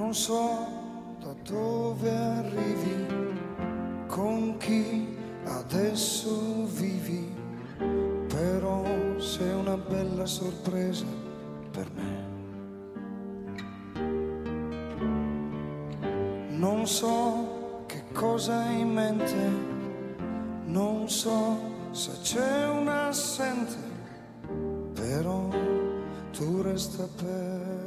Non so da dove arrivi, con chi adesso vivi, però sei una bella sorpresa per me. Non so che cosa hai in mente, non so se c'è un assente, però tu resta per